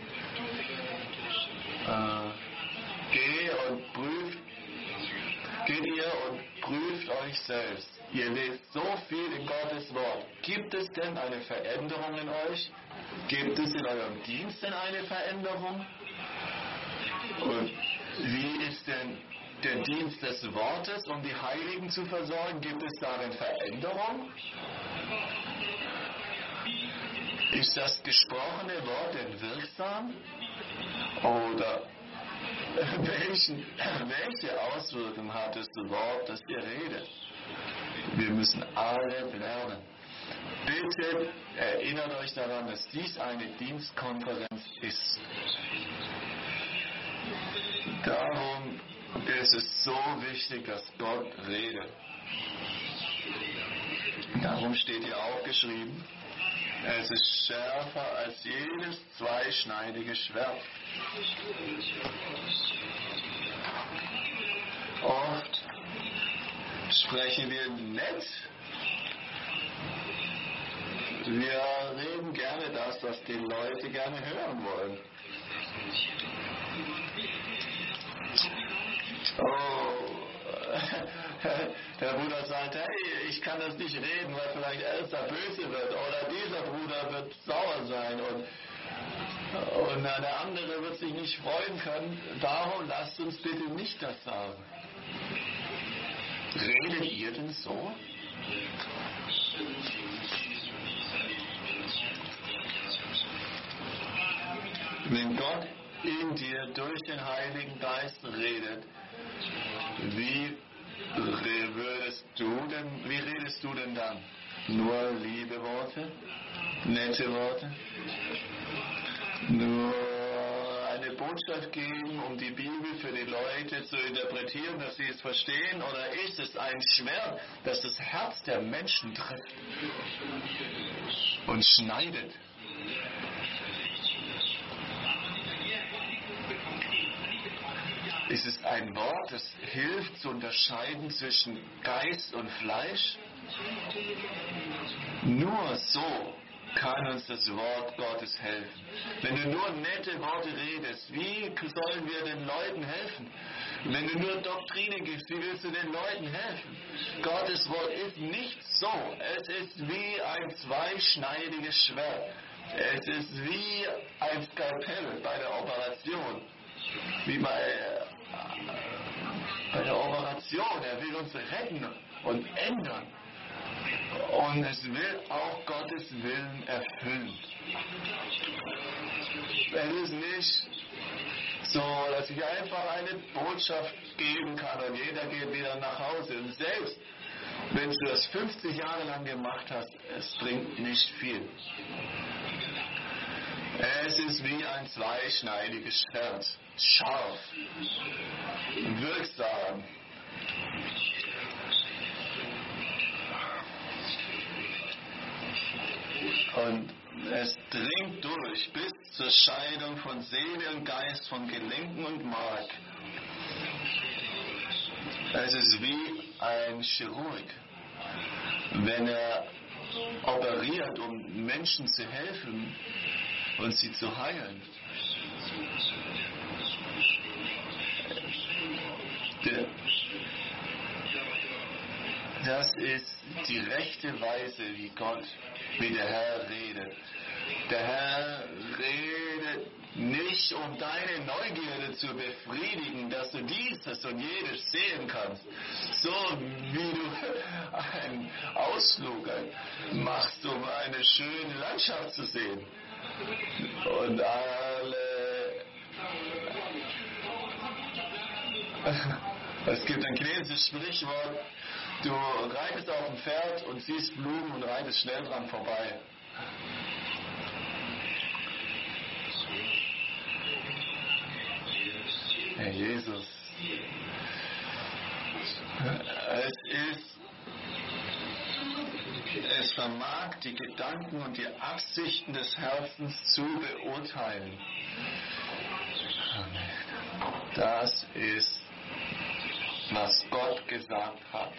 Äh, Geh und prüft, geht ihr und prüft euch selbst. Ihr lest so viel in Gottes Wort. Gibt es denn eine Veränderung in euch? Gibt es in eurem Dienst denn eine Veränderung? Und wie ist denn der Dienst des Wortes, um die Heiligen zu versorgen? Gibt es darin Veränderung? Ist das gesprochene Wort denn wirksam? Oder welchen, welche Auswirkungen hat das Wort, das ihr redet? Wir müssen alle lernen. Bitte erinnert euch daran, dass dies eine Dienstkonferenz ist. Darum ist es so wichtig, dass Gott redet. Darum steht hier auch geschrieben, es ist schärfer als jedes zweischneidige Schwert. Oft sprechen wir nett. Wir reden gerne das, was die Leute gerne hören wollen. Oh, der Bruder sagt, hey, ich kann das nicht reden, weil vielleicht Elsa böse wird oder dieser Bruder wird sauer sein und, und der andere wird sich nicht freuen können. Darum lasst uns bitte nicht das sagen. Redet ihr denn so? Wenn Gott in dir durch den Heiligen Geist redet, wie würdest du denn, wie redest du denn dann? Nur liebe Worte? Nette Worte? Nur eine Botschaft geben, um die Bibel für die Leute zu interpretieren, dass sie es verstehen? Oder ist es ein Schwert, das das Herz der Menschen trifft und schneidet? Ist es ein Wort, das hilft zu unterscheiden zwischen Geist und Fleisch? Nur so kann uns das Wort Gottes helfen. Wenn du nur nette Worte redest, wie sollen wir den Leuten helfen? Wenn du nur Doktrine gibst, wie willst du den Leuten helfen? Gottes Wort ist nicht so. Es ist wie ein zweischneidiges Schwert. Es ist wie ein Skalpell bei der Operation. Wie bei, bei der Operation. Er will uns retten und ändern. Und es will auch Gottes Willen erfüllen. Es ist nicht so, dass ich einfach eine Botschaft geben kann und jeder geht wieder nach Hause. Und selbst wenn du das fünfzig Jahre lang gemacht hast, es bringt nicht viel. Es ist wie ein zweischneidiges Schwert. Scharf. Wirksam. Und es dringt durch bis zur Scheidung von Seele und Geist, von Gelenken und Mark. Es ist wie ein Chirurg, wenn er operiert, um Menschen zu helfen und sie zu heilen. Das ist die rechte Weise, wie Gott, wie der Herr redet. Der Herr redet nicht, um deine Neugierde zu befriedigen, dass du dieses und jenes sehen kannst. So wie du einen Ausflug machst, um eine schöne Landschaft zu sehen. Und alle... Es gibt ein chinesisches Sprichwort, du reitest auf dem Pferd und siehst Blumen und reitest schnell dran vorbei. Herr Jesus, es ist, es vermag die Gedanken und die Absichten des Herzens zu beurteilen. Das ist, was Gott gesagt hat.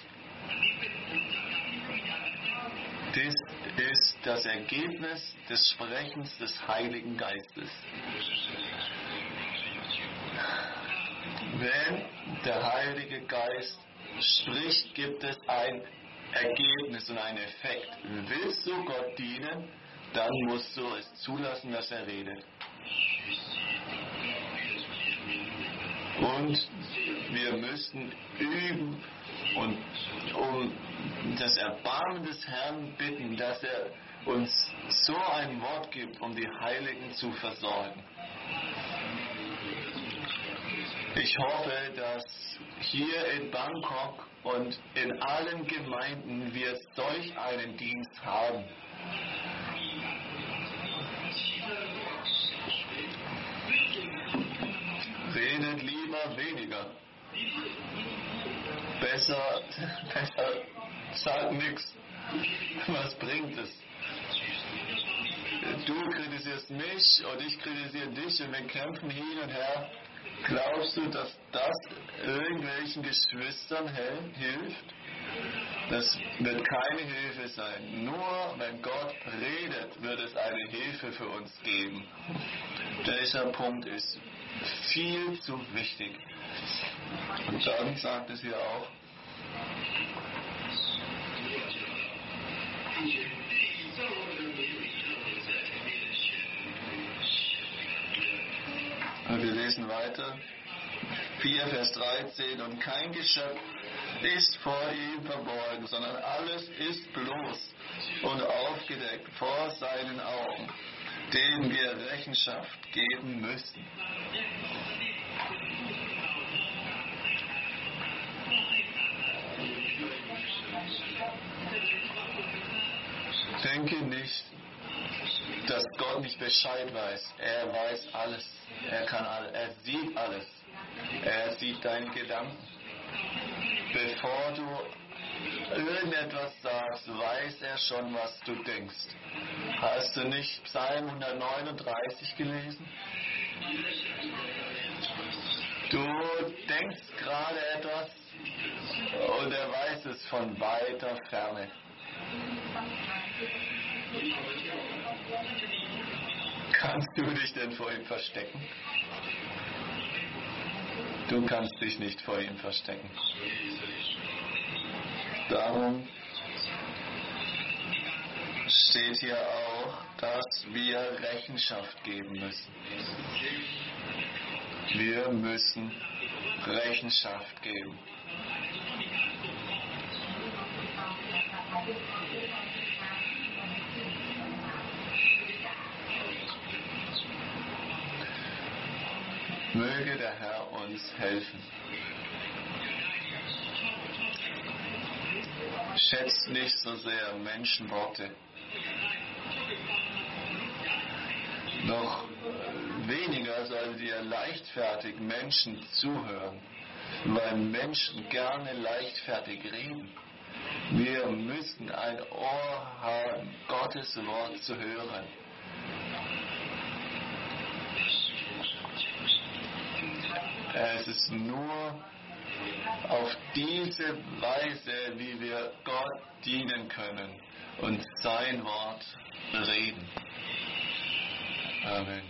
Das ist das Ergebnis des Sprechens des Heiligen Geistes. Wenn der Heilige Geist spricht, gibt es ein Ergebnis und einen Effekt. Willst du Gott dienen, dann musst du es zulassen, dass er redet. Und wir müssen üben und um das Erbarmen des Herrn bitten, dass er uns so ein Wort gibt, um die Heiligen zu versorgen. Ich hoffe, dass hier in Bangkok und in allen Gemeinden wir solch einen Dienst haben. Redet lieber weniger. Besser, besser sagt nichts. Was bringt es? Du kritisierst mich und ich kritisiere dich und wir kämpfen hin und her. Glaubst du, dass das irgendwelchen Geschwistern hilft? Das wird keine Hilfe sein. Nur wenn Gott redet, wird es eine Hilfe für uns geben. Dieser Punkt ist viel zu wichtig. Und dann sagt es hier auch, und wir lesen weiter, vier Vers dreizehn, und kein Geschöpf ist vor ihm verborgen, sondern alles ist bloß und aufgedeckt vor seinen Augen, denen wir Rechenschaft geben müssen. Denke nicht, dass Gott nicht Bescheid weiß. Er weiß alles. Er kann alles. Er sieht alles. Er sieht deine Gedanken. Bevor du irgendetwas sagst, weiß er schon, was du denkst. Hast du nicht Psalm hundertneununddreißig gelesen? Du denkst gerade etwas und er weiß es von weiter Ferne. Kannst du dich denn vor ihm verstecken? Du kannst dich nicht vor ihm verstecken. Darum steht hier auch, dass wir Rechenschaft geben müssen. Wir müssen Rechenschaft geben. Möge der Herr uns helfen. Schätzt nicht so sehr Menschenworte. Noch weniger sollt ihr leichtfertig Menschen zuhören, weil Menschen gerne leichtfertig reden. Wir müssen ein Ohr haben, Gottes Wort zu hören. Es ist nur auf diese Weise, wie wir Gott dienen können und sein Wort reden. Amen.